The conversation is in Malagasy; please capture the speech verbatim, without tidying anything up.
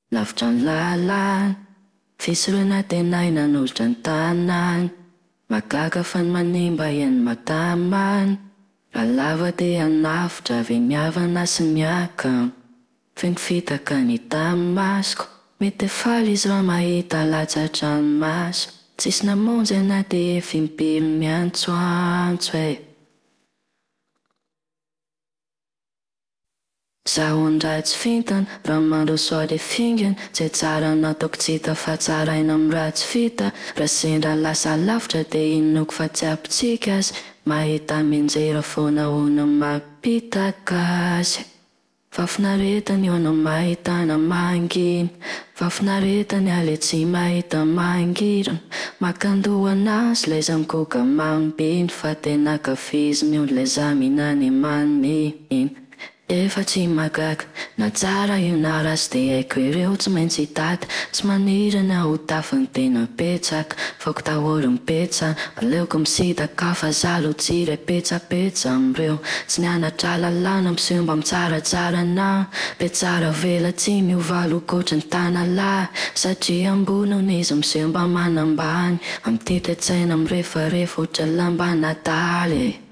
lavitra ny lalana, fisoroana tena nanolotra ny tanana, magaga fa ny manimba iany matamana, raha lava dia anafitra avy miavana sy miakana, feno fitaka ny tamasiko, mety faly izy raha mahita latsatra ny maso, tsisy namonjy ana dia efa impimy miantsoantso e. Zaho ndray tsy fintana, raha mandroso dia fingana, tsy tsara nataoko tsy hita fa tsara aina amin'ny raha tsy vita, raha sendra lasa lavitra dia inoko fa tsy ampitsika azy, mahita menjera foana hoana mampitaka azy. Fafinaretany eo anao mahitana mangina, fafinaretany ale tsy mahita mangirana, makandohana azy lay zamkoka mambiny, fa tena kafiziny io lay zaminany maniny. Efa tsy magaga, na tsara io na rasy dia haiko ireo tsy maintsy hitata, tsy manirana ho tafiny tena petsaka, faoko tahory mipetsa, aleoko misitaka fa zalo tsiry petsapetsa amreo, tsy nianatra lalàna miseho mba mitsaratsara na, be tsara vela tsy miova lokotra ny tanalahy, satria amboniny izy miseho mba manambany, amin'ny titry tsaina mirefarefa ohatry lamba nataly.